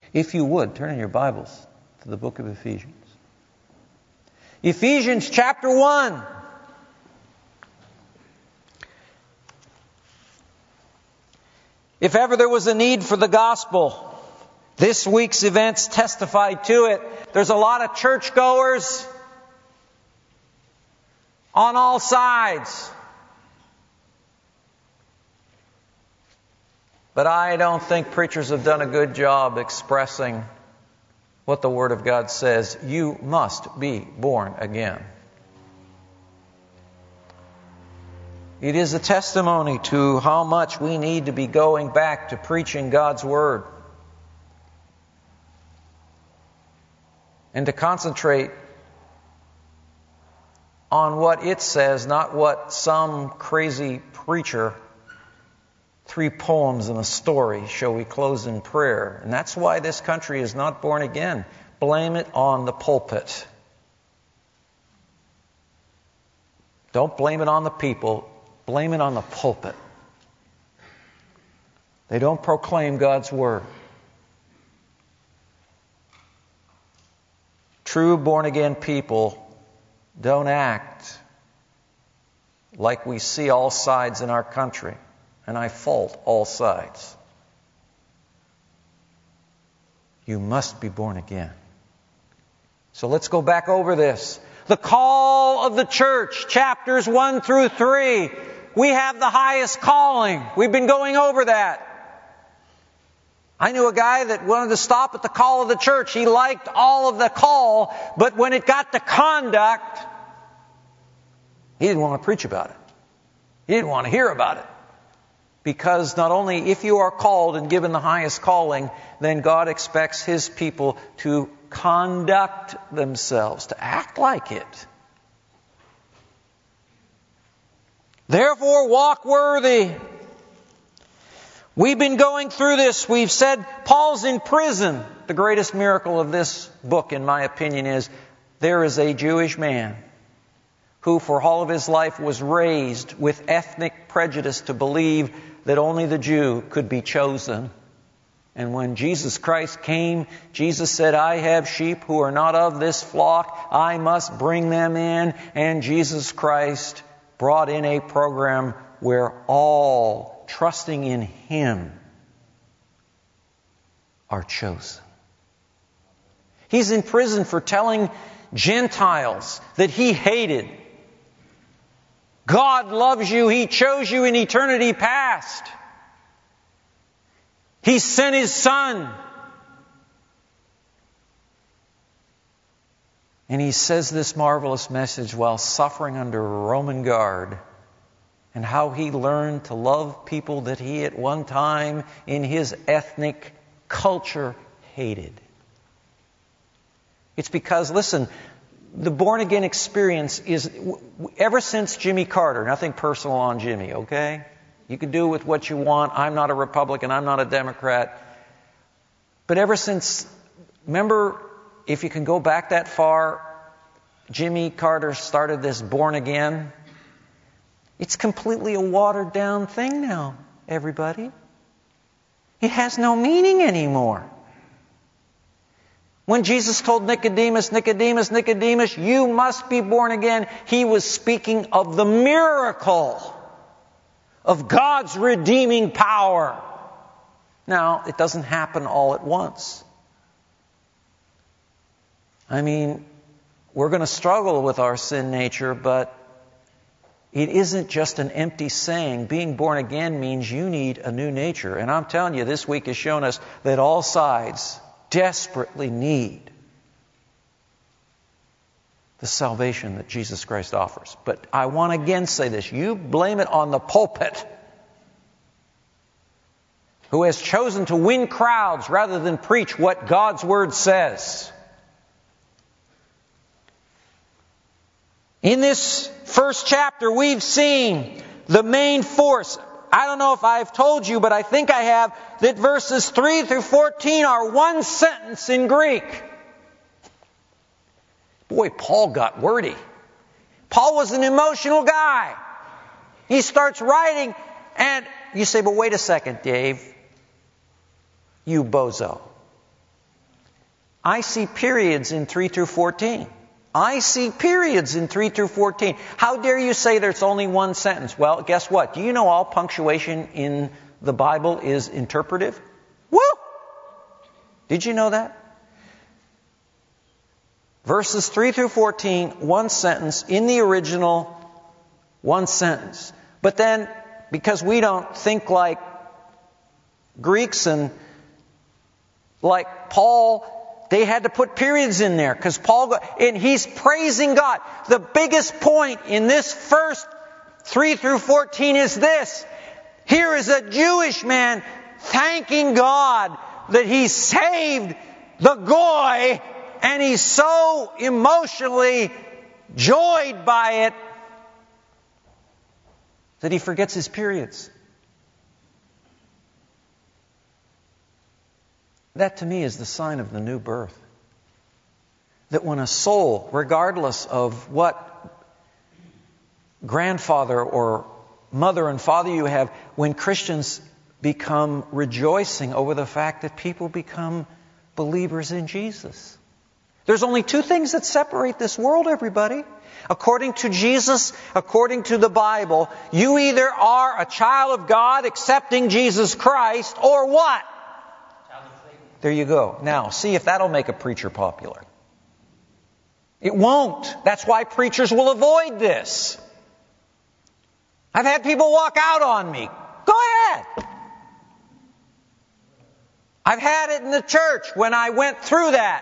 If you would, turn in your Bibles to the book of Ephesians. Ephesians chapter 1. If ever there was a need for the gospel, this week's events testified to it. There's a lot of churchgoers on all sides. But I don't think preachers have done a good job expressing what the Word of God says. You must be born again. It is a testimony to how much we need to be going back to preaching God's Word. And to concentrate on what it says, not what some crazy preacher, 3 poems and a story. Shall we close in prayer? And that's why this country is not born again. Blame it on the pulpit. Don't blame it on the people. Blame it on the pulpit. They don't proclaim God's Word. True born-again people don't act like we see all sides in our country. And I fault all sides. You must be born again. So let's go back over this. The call of the church, chapters 1 through 3. We have the highest calling. We've been going over that. I knew a guy that wanted to stop at the call of the church. He liked all of the call, but when it got to conduct, he didn't want to preach about it. He didn't want to hear about it. Because not only if you are called and given the highest calling, then God expects His people to conduct themselves, to act like it. Therefore, walk worthy. We've been going through this. We've said Paul's in prison. The greatest miracle of this book, in my opinion, is there is a Jewish man who for all of his life was raised with ethnic prejudice to believe that only the Jew could be chosen. And when Jesus Christ came, Jesus said, I have sheep who are not of this flock. I must bring them in. And Jesus Christ brought in a program where all trusting in Him are chosen. He's in prison for telling Gentiles that he hated. God loves you. He chose you in eternity past. He sent His Son. And He says this marvelous message while suffering under a Roman guard, and how He learned to love people that He at one time in His ethnic culture hated. It's because, listen, the born-again experience is, ever since Jimmy Carter, nothing personal on Jimmy, okay? You can do with what you want. I'm not a Republican. I'm not a Democrat. But ever since, remember, if you can go back that far, Jimmy Carter started this born again. It's completely a watered down thing now, everybody. It has no meaning anymore. When Jesus told Nicodemus, Nicodemus, Nicodemus, you must be born again, He was speaking of the miracle of God's redeeming power. Now, it doesn't happen all at once. I mean, we're going to struggle with our sin nature, but it isn't just an empty saying. Being born again means you need a new nature. And I'm telling you, this week has shown us that all sides desperately need the salvation that Jesus Christ offers. But I want to again say this. You blame it on the pulpit, who has chosen to win crowds rather than preach what God's Word says. In this first chapter, we've seen the main force. I don't know if I've told you, but I think I have, that verses 3 through 14 are one sentence in Greek. Boy, Paul got wordy. Paul was an emotional guy. He starts writing, and you say, but wait a second, Dave. You bozo. I see periods in 3 through 14. I see periods in 3 through 14. How dare you say there's only one sentence? Well, guess what? Do you know all punctuation in the Bible is interpretive? Woo! Did you know that? Verses 3 through 14, one sentence. In the original, one sentence. But then, because we don't think like Greeks and like Paul, they had to put periods in there because and he's praising God. The biggest point in this first 3 through 14 is this. Here is a Jewish man thanking God that he saved the goy, and he's so emotionally joyed by it that he forgets his periods. That to me is the sign of the new birth. That when a soul, regardless of what grandfather or mother and father you have, when Christians become rejoicing over the fact that people become believers in Jesus. There's only two things that separate this world, everybody. According to Jesus, according to the Bible, you either are a child of God accepting Jesus Christ, or what? There you go. Now, see if that'll make a preacher popular. It won't. That's why preachers will avoid this. I've had people walk out on me. Go ahead. I've had it in the church when I went through that.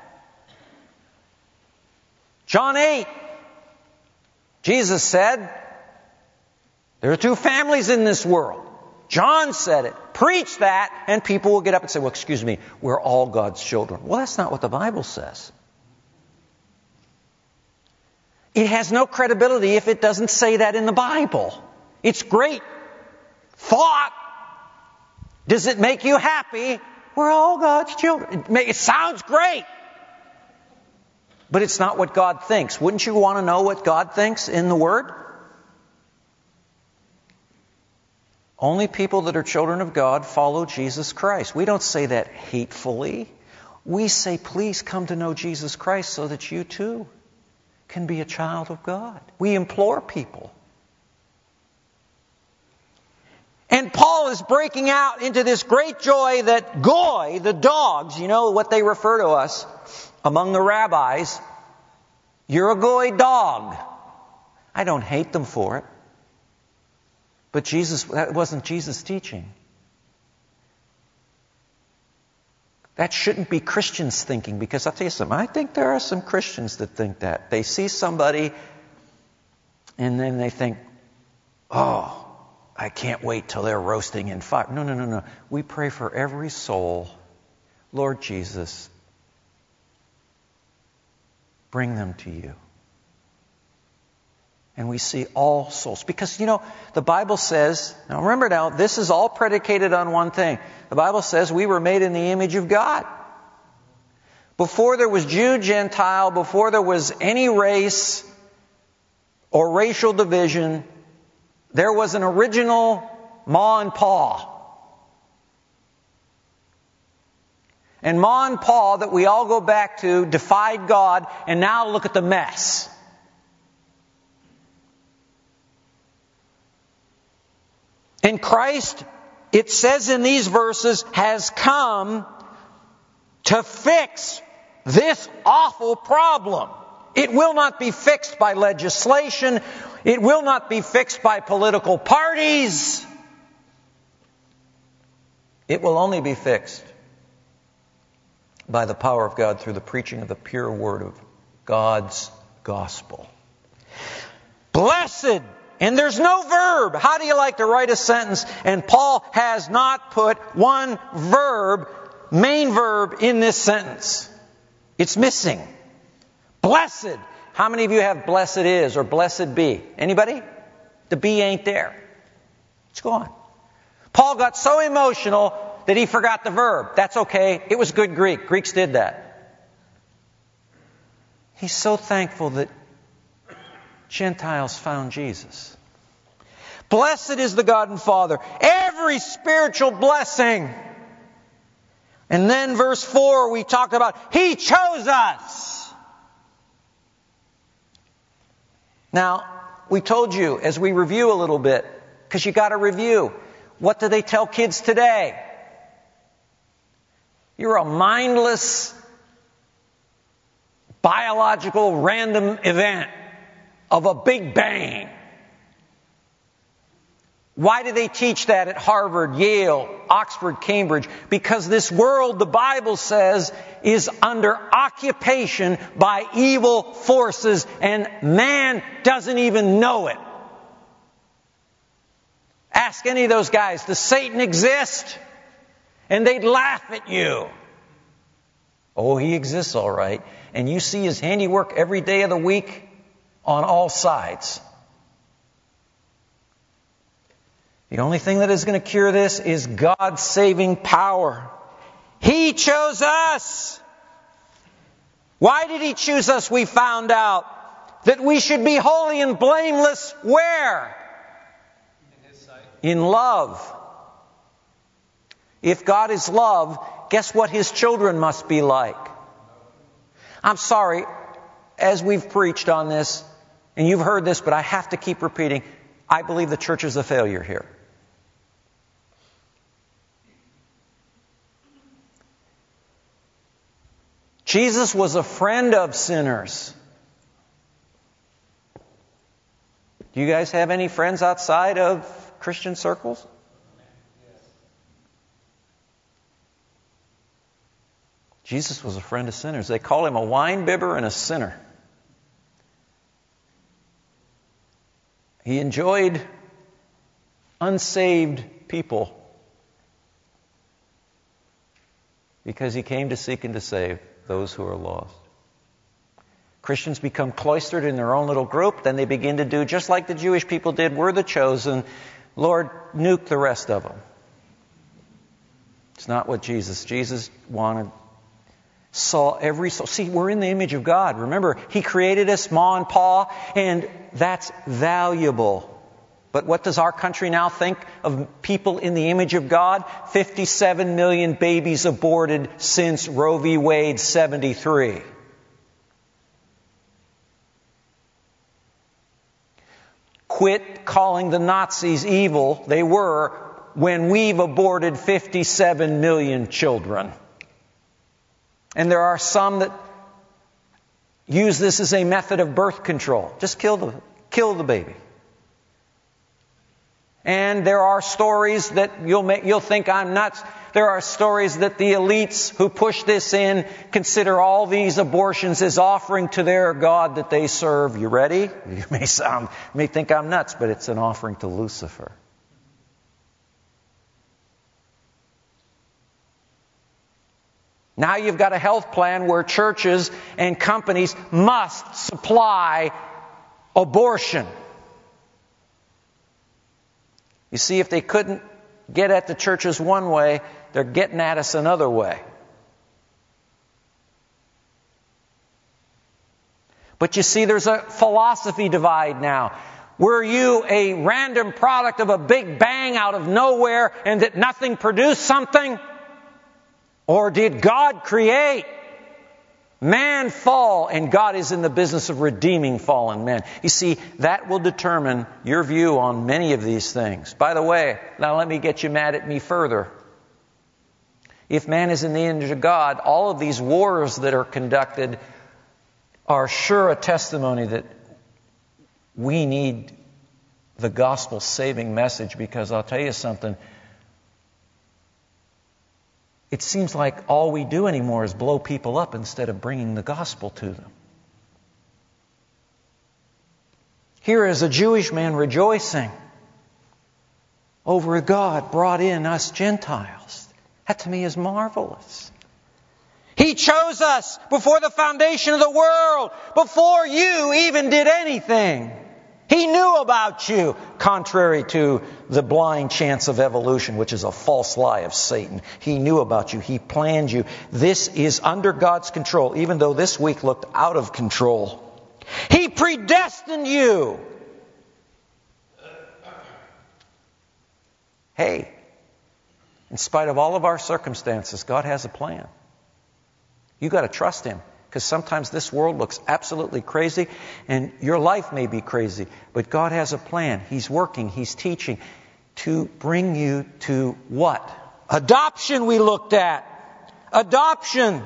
John 8. Jesus said, there are two families in this world. John said it. Preach that, and people will get up and say, well, excuse me, we're all God's children. Well, that's not what the Bible says. It has no credibility if it doesn't say that in the Bible. It's great thought. Does it make you happy? We're all God's children. It sounds great. But it's not what God thinks. Wouldn't you want to know what God thinks in the Word? Only people that are children of God follow Jesus Christ. We don't say that hatefully. We say, please come to know Jesus Christ so that you too can be a child of God. We implore people. And Paul is breaking out into this great joy that goy, the dogs, you know what they refer to us among the rabbis, you're a goy dog. I don't hate them for it. But that wasn't Jesus' teaching. That shouldn't be Christians thinking, because I'll tell you something, I think there are some Christians that think that. They see somebody and then they think, oh, I can't wait till they're roasting in fire. No. We pray for every soul. Lord Jesus, bring them to you. And we see all souls. Because, the Bible says, now remember now, this is all predicated on one thing. The Bible says we were made in the image of God. Before there was Jew, Gentile, before there was any race or racial division, there was an original Ma and Pa. And Ma and Pa that we all go back to defied God, and now look at the mess. And Christ, it says in these verses, has come to fix this awful problem. It will not be fixed by legislation. It will not be fixed by political parties. It will only be fixed by the power of God through the preaching of the pure word of God's gospel. Blessed. And there's no verb. How do you like to write a sentence? And Paul has not put one verb, main verb, in this sentence. It's missing. Blessed. How many of you have blessed is or blessed be? Anybody? The be ain't there. Let's go on. Paul got so emotional that he forgot the verb. That's okay. It was good Greek. Greeks did that. He's so thankful that Gentiles found Jesus. Blessed is the God and Father. Every spiritual blessing. And then verse 4, we talked about, He chose us. Now, we told you as we review a little bit, because you got to review. What do they tell kids today? You're a mindless, biological, random event of a big bang. Why do they teach that at Harvard, Yale, Oxford, Cambridge? Because this world, the Bible says, is under occupation by evil forces, and man doesn't even know it. Ask any of those guys, does Satan exist? And they'd laugh at you. Oh, he exists all right. And you see his handiwork every day of the week on all sides. The only thing that is going to cure this is God's saving power. He chose us. Why did He choose us? We found out that we should be holy and blameless where? In His sight. In love. If God is love, guess what His children must be like? I'm sorry, as we've preached on this, and you've heard this, but I have to keep repeating, I believe the church is a failure here. Jesus was a friend of sinners. Do you guys have any friends outside of Christian circles? Jesus was a friend of sinners. They call Him a wine bibber and a sinner. He enjoyed unsaved people because He came to seek and to save those who are lost. Christians become cloistered in their own little group, then they begin to do just like the Jewish people did. We're the chosen. Lord, nuke the rest of them. It's not what Jesus wanted. Saw every soul. See, we're in the image of God. Remember, He created us, Ma and Pa, and that's valuable. But what does our country now think of people in the image of God? 57 million babies aborted since Roe v. Wade 73. Quit calling the Nazis evil. They were, when we've aborted 57 million children. And there are some that use this as a method of birth control. Just kill the baby. And there are stories that you'll think I'm nuts. There are stories that the elites who push this in consider all these abortions as offering to their God that they serve. You ready? You may think I'm nuts, but it's an offering to Lucifer. Now you've got a health plan where churches and companies must supply abortion. You see, if they couldn't get at the churches one way, they're getting at us another way. But you see, there's a philosophy divide now. Were you a random product of a big bang out of nowhere and that nothing produced something? Or did God create? Man fall, and God is in the business of redeeming fallen men. You see, that will determine your view on many of these things. By the way, now let me get you mad at me further. If man is in the image of God, all of these wars that are conducted are sure a testimony that we need the gospel-saving message, because I'll tell you something, it seems like all we do anymore is blow people up instead of bringing the gospel to them. Here is a Jewish man rejoicing over God brought in us Gentiles. That to me is marvelous. He chose us before the foundation of the world, before you even did anything. He knew about you, contrary to the blind chance of evolution, which is a false lie of Satan. He knew about you. He planned you. This is under God's control, even though this week looked out of control. He predestined you. Hey, In spite of all of our circumstances, God has a plan. You got to trust Him, because sometimes this world looks absolutely crazy, and your life may be crazy, but God has a plan. He's working, He's teaching to bring you to what? Adoption we looked at. Adoption.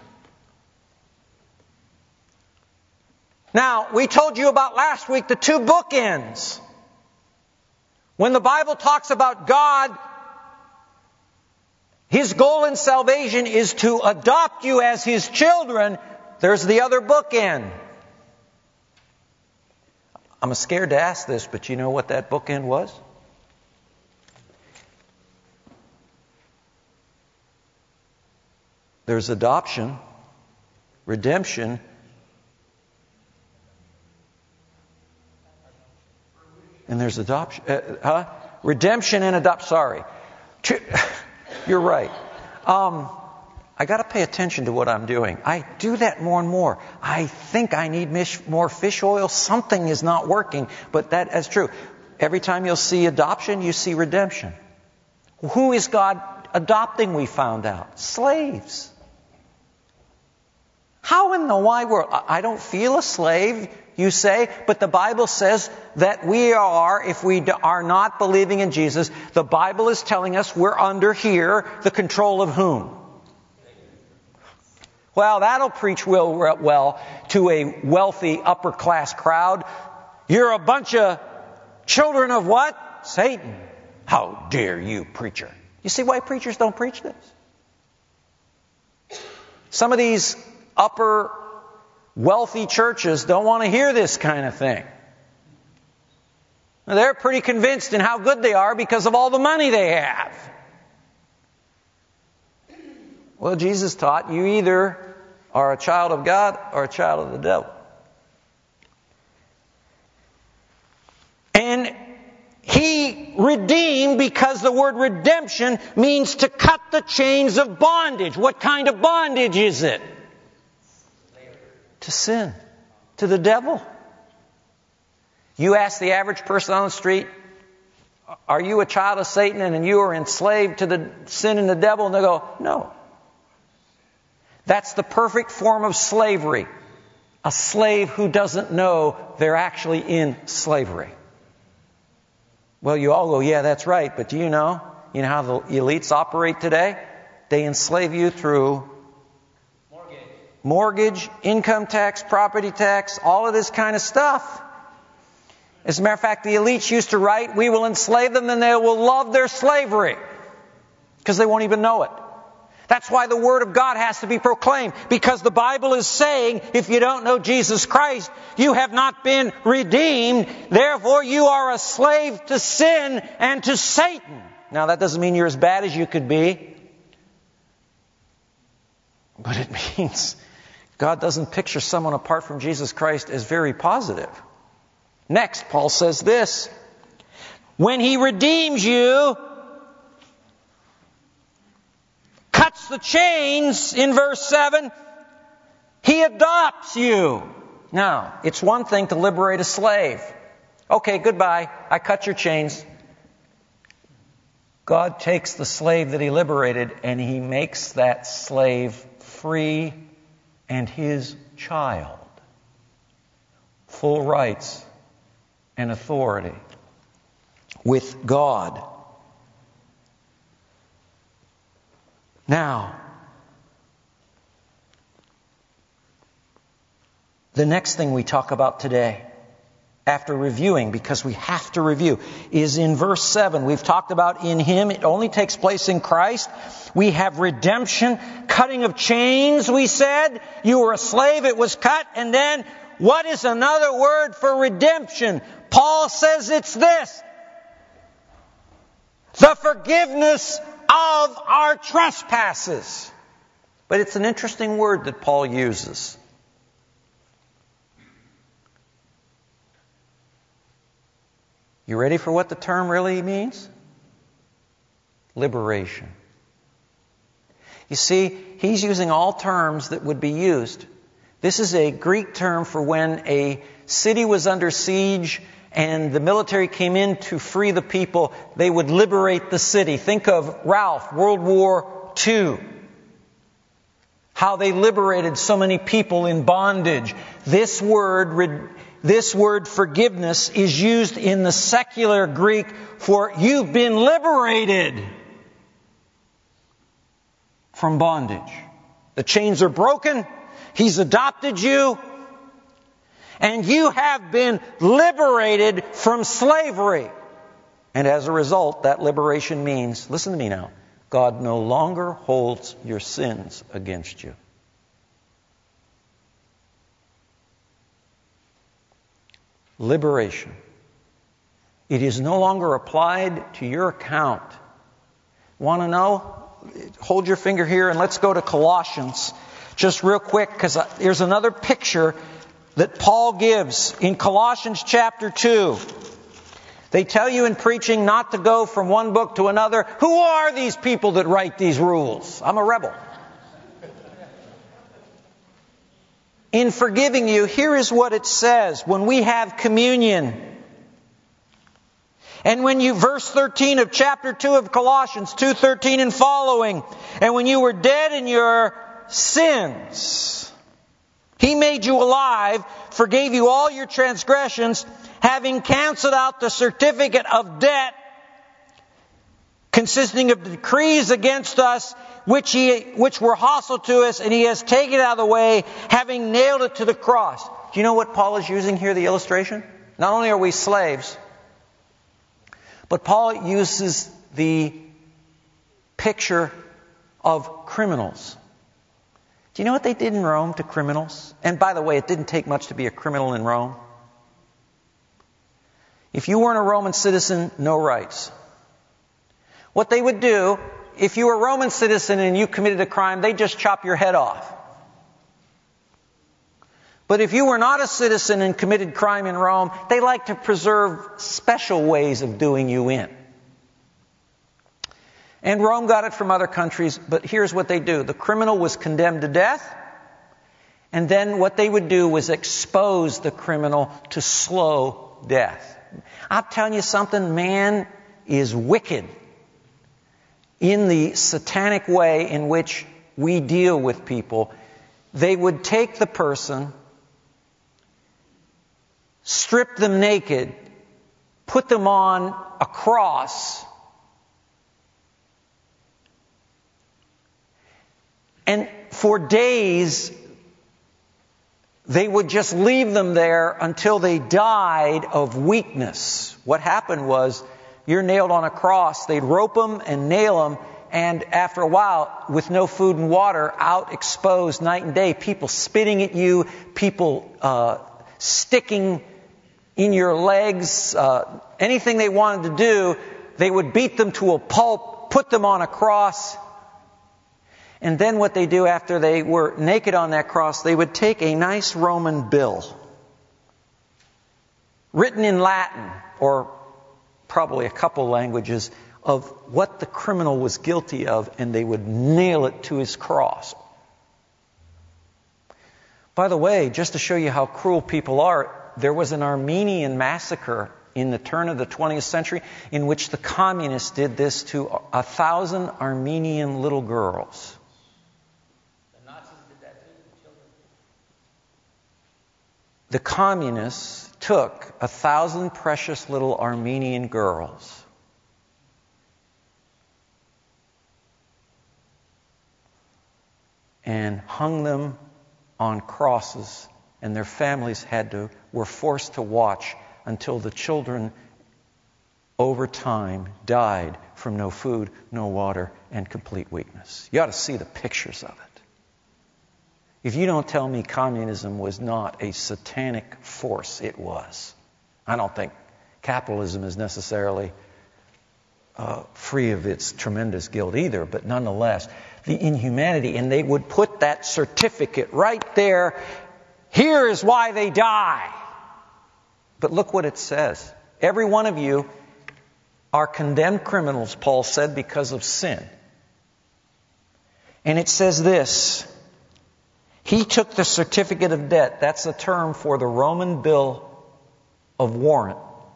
Now, we told you about last week the two bookends. When the Bible talks about God, His goal in salvation is to adopt you as His children. There's the other bookend. I'm scared to ask this, but you know what that bookend was? There's adoption, redemption, and there's adoption. Redemption and adoption. Sorry. You're right. I got to pay attention to what I'm doing. I do that more and more. I think I need more fish oil. Something is not working, but that is true. Every time you'll see adoption, you see redemption. Who is God adopting, we found out? Slaves. How in the wide world? I don't feel a slave, you say, but the Bible says that we are, if we are not believing in Jesus, the Bible is telling us we're under here the control of whom? Well, that'll preach well to a wealthy upper class crowd. You're a bunch of children of what? Satan. How dare you, preacher? You see why preachers don't preach this? Some of these upper wealthy churches don't want to hear this kind of thing. They're pretty convinced in how good they are because of all the money they have. Well, Jesus taught you either are a child of God or a child of the devil. And He redeemed, because the word redemption means to cut the chains of bondage. What kind of bondage is it? To sin, to the devil. You ask the average person on the street, are you a child of Satan and you are enslaved to the sin and the devil? And they go, no. That's the perfect form of slavery. A slave who doesn't know they're actually in slavery. Well, you all go, yeah, that's right. But do you know how the elites operate today? They enslave you through mortgage, income tax, property tax, all of this kind of stuff. As a matter of fact, the elites used to write, we will enslave them and they will love their slavery. Because they won't even know it. That's why the Word of God has to be proclaimed. Because the Bible is saying, if you don't know Jesus Christ, you have not been redeemed. Therefore, you are a slave to sin and to Satan. Now, that doesn't mean you're as bad as you could be. But it means God doesn't picture someone apart from Jesus Christ as very positive. Next, Paul says this. When He redeems you, cuts the chains in verse 7, He adopts you. Now, it's one thing to liberate a slave. Okay, goodbye. I cut your chains. God takes the slave that He liberated and He makes that slave free and His child. Full rights and authority with God. Now, the next thing we talk about today, after reviewing, because we have to review, is in verse 7. We've talked about in Him. It only takes place in Christ. We have redemption, cutting of chains, we said. You were a slave, it was cut. And then, what is another word for redemption? Paul says it's this. The forgiveness of our trespasses. But it's an interesting word that Paul uses. You ready for what the term really means? Liberation. You see, he's using all terms that would be used. This is a Greek term for when a city was under siege and the military came in to free the people, they would liberate the city. Think of Ralph, World War II. How they liberated so many people in bondage. This word forgiveness is used in the secular Greek for you've been liberated from bondage. The chains are broken. He's adopted you. And you have been liberated from slavery. And as a result, that liberation means, listen to me now, God no longer holds your sins against you. Liberation. It is no longer applied to your account. Want to know? Hold your finger here and let's go to Colossians. Just real quick, because here's another picture that Paul gives in Colossians chapter 2. They tell you in preaching not to go from one book to another. Who are these people that write these rules? I'm a rebel. In forgiving you, here is what it says when we have communion. And when you, verse 13 of chapter 2 of Colossians, 2:13 and following, and when you were dead in your sins, He made you alive, forgave you all your transgressions, having canceled out the certificate of debt consisting of decrees against us, which were hostile to us, and He has taken it out of the way, having nailed it to the cross. Do you know what Paul is using here, the illustration? Not only are we slaves, but Paul uses the picture of criminals. Do you know what they did in Rome to criminals? And by the way, it didn't take much to be a criminal in Rome. If you weren't a Roman citizen, no rights. What they would do, if you were a Roman citizen and you committed a crime, they'd just chop your head off. But if you were not a citizen and committed crime in Rome, they like to preserve special ways of doing you in. And Rome got it from other countries, but here's what they do. The criminal was condemned to death, and then what they would do was expose the criminal to slow death. I'm telling you something, man is wicked in the satanic way in which we deal with people. They would take the person, strip them naked, put them on a cross, and for days they would just leave them there until they died of weakness. What happened was, you're nailed on a cross, they'd rope them and nail them, and after a while, with no food and water, out exposed night and day, people spitting at you, people sticking in your legs, anything they wanted to do, they would beat them to a pulp, put them on a cross. And then what they do after they were naked on that cross, they would take a nice Roman bill, written in Latin, or probably a couple languages, of what the criminal was guilty of, and they would nail it to his cross. By the way, just to show you how cruel people are, there was an Armenian massacre in the turn of the 20th century in which the communists did this to 1,000 Armenian little girls. The Nazis did that too to children? The communists took 1,000 precious little Armenian girls and hung them on crosses, and their families were forced to watch until the children over time died from no food, no water, and complete weakness. You ought to see the pictures of it. If you don't tell me communism was not a satanic force, it was. I don't think capitalism is necessarily free of its tremendous guilt either, but nonetheless, the inhumanity, and they would put that certificate right there. Here is why they die. But look what it says. Every one of you are condemned criminals, Paul said, because of sin. And it says this. He took the certificate of debt. That's the term for the Roman bill of warrant.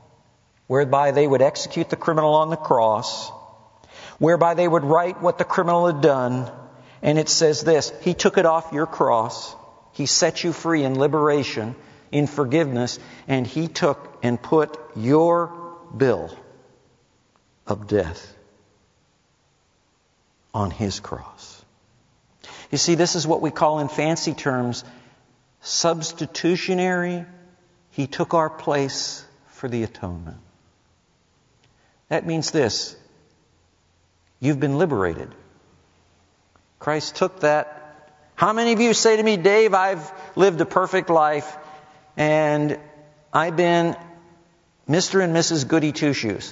whereby they would execute the criminal on the cross, whereby they would write what the criminal had done. And it says this, He took it off your cross. He set you free in liberation, in forgiveness, and He took and put your bill of death on His cross. You see, this is what we call in fancy terms substitutionary. He took our place for the atonement. That means this. You've been liberated. Christ took that. How many of you say to me, Dave, I've lived a perfect life and I've been Mr. and Mrs. Goody Two-Shoes?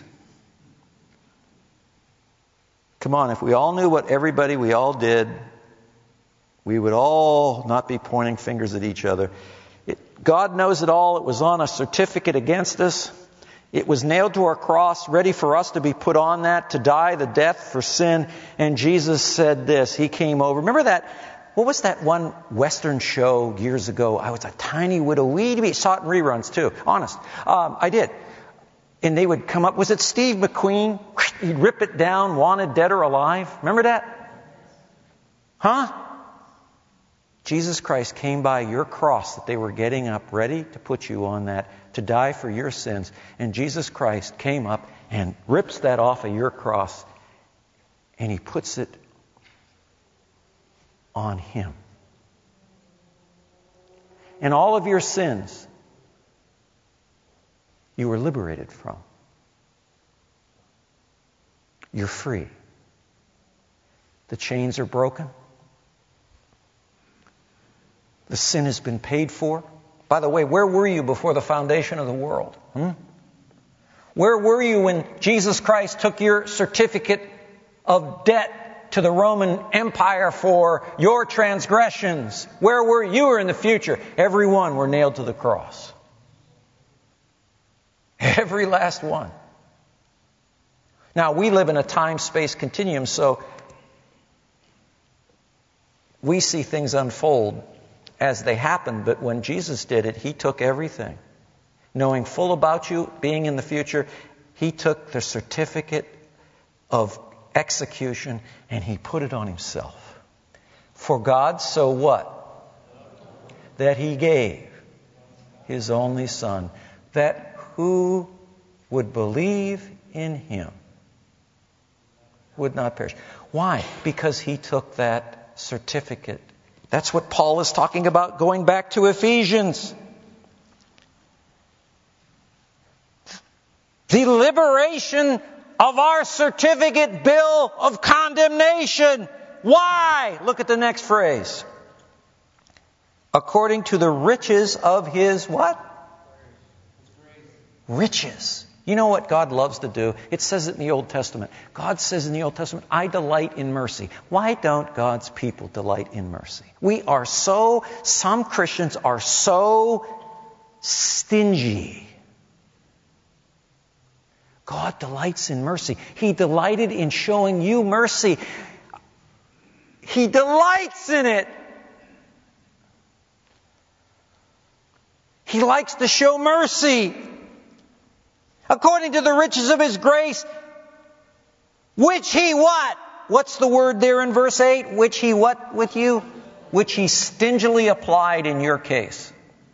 Come on, if we all knew what we all did, we would all not be pointing fingers at each other. God knows it all. It was on a certificate against us. It was nailed to our cross, ready for us to be put on that, to die the death for sin. And Jesus said this. He came over. Remember that? What was that one Western show years ago? I was a tiny little wee. Saw it in reruns too. Honest. I did. And they would come up. Was it Steve McQueen? He'd rip it down, Wanted Dead or Alive. Remember that? Huh? Jesus Christ came by your cross that they were getting up, ready to put you on that, to die for your sins. And Jesus Christ came up and rips that off of your cross, and He puts it on Him. And all of your sins, you were liberated from. You're free. The chains are broken. The sin has been paid for. By the way, where were you before the foundation of the world? Where were you when Jesus Christ took your certificate of debt to the Roman Empire for your transgressions? Where were you? You were in the future. Every one were nailed to the cross. Every last one. Now, we live in a time-space continuum, so we see things unfold as they happen, but when Jesus did it, He took everything. Knowing full about you, being in the future, He took the certificate of execution and He put it on Himself. For God, so what? That He gave His only Son, that who would believe in Him would not perish. Why? Because He took that certificate. That's what Paul is talking about going back to Ephesians. The liberation of our certificate bill of condemnation. Why? Look at the next phrase. According to the riches of His what? Riches. You know what God loves to do? It says it in the Old Testament. God says in the Old Testament, I delight in mercy. Why don't God's people delight in mercy? Some Christians are so stingy. God delights in mercy. He delighted in showing you mercy. He delights in it. He likes to show mercy. According to the riches of His grace, which He what? What's the word there in verse 8? Which He what with you? Which He stingily applied in your case.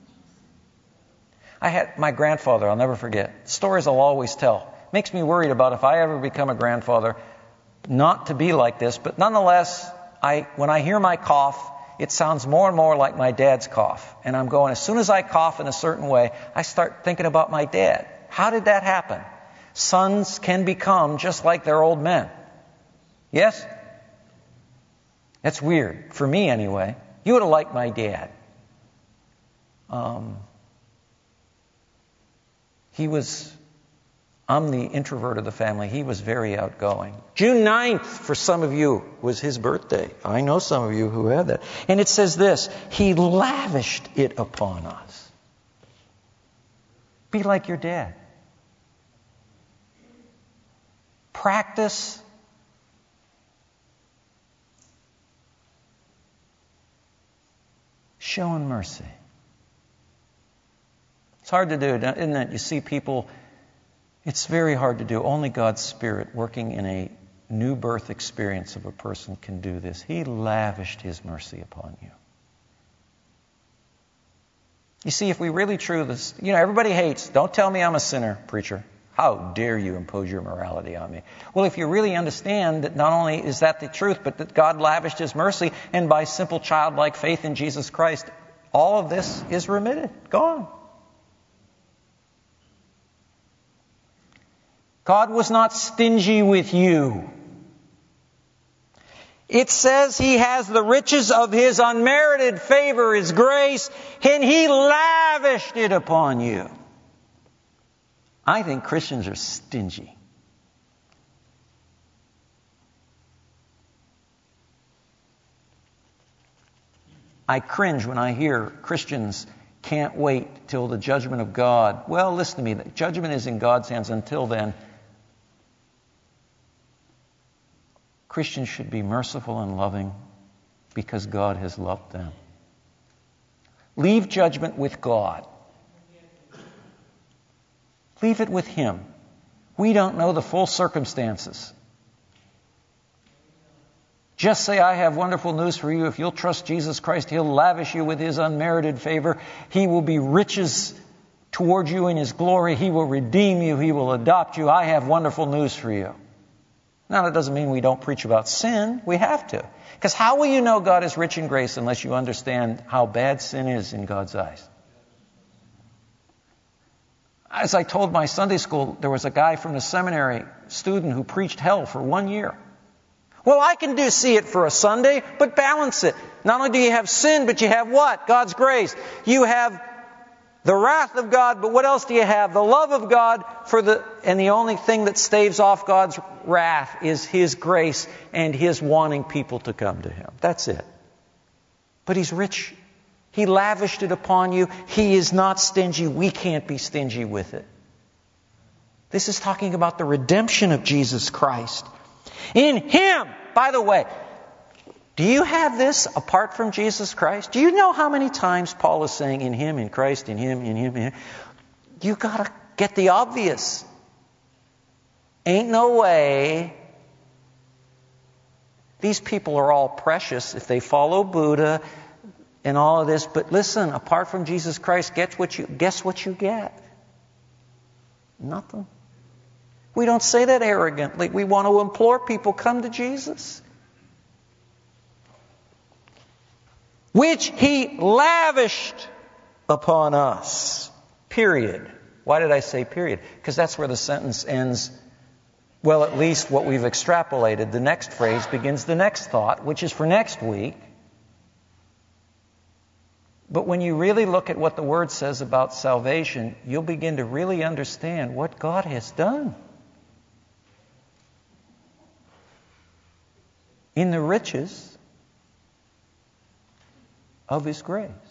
I had my grandfather, I'll never forget. Stories I'll always tell. Makes me worried about if I ever become a grandfather, not to be like this, but nonetheless, when I hear my cough, it sounds more and more like my dad's cough. And I'm going, as soon as I cough in a certain way, I start thinking about my dad. How did that happen? Sons can become just like their old men. Yes? That's weird. For me, anyway. You would have liked my dad. I'm the introvert of the family. He was very outgoing. June 9th, for some of you, was his birthday. I know some of you who had that. And it says this, He lavished it upon us. Be like your dad. Practice showing mercy. It's hard to do, isn't it? You see people It's very hard to do. Only God's Spirit working in a new birth experience of a person can do this. He lavished His mercy upon you. You see, if we really true this, everybody hates, don't tell me I'm a sinner, preacher. How dare you impose your morality on me? Well, if you really understand that not only is that the truth, but that God lavished His mercy, and by simple childlike faith in Jesus Christ, all of this is remitted, gone. God was not stingy with you. It says He has the riches of His unmerited favor, His grace, and He lavished it upon you. I think Christians are stingy. I cringe when I hear Christians can't wait till the judgment of God. Well, listen to me. The judgment is in God's hands. Until then, Christians should be merciful and loving because God has loved them. Leave judgment with God. Leave it with Him. We don't know the full circumstances. Just say, I have wonderful news for you. If you'll trust Jesus Christ, He'll lavish you with His unmerited favor. He will be riches toward you in His glory. He will redeem you. He will adopt you. I have wonderful news for you. Now, that doesn't mean we don't preach about sin. We have to. Because how will you know God is rich in grace unless you understand how bad sin is in God's eyes? As I told my Sunday school, there was a guy from the seminary student who preached hell for 1 year. Well, I can see it for a Sunday, but balance it. Not only do you have sin, but you have what? God's grace. You have the wrath of God, but what else do you have? The love of God and the only thing that staves off God's wrath is His grace and His wanting people to come to Him. That's it. But He's rich. He lavished it upon you. He is not stingy. We can't be stingy with it. This is talking about the redemption of Jesus Christ. In Him, by the way, do you have this apart from Jesus Christ? Do you know how many times Paul is saying in Him, in Christ, in Him, in Him, in Him? You got to get the obvious. Ain't no way. These people are all precious if they follow Buddha and all of this. But listen, apart from Jesus Christ, guess what you get? Nothing. We don't say that arrogantly. We want to implore people, come to Jesus. Which He lavished upon us. Period. Why did I say period? Because that's where the sentence ends. Well, at least what we've extrapolated. The next phrase begins the next thought, which is for next week. But when you really look at what the Word says about salvation, you'll begin to really understand what God has done. In the riches of His grace.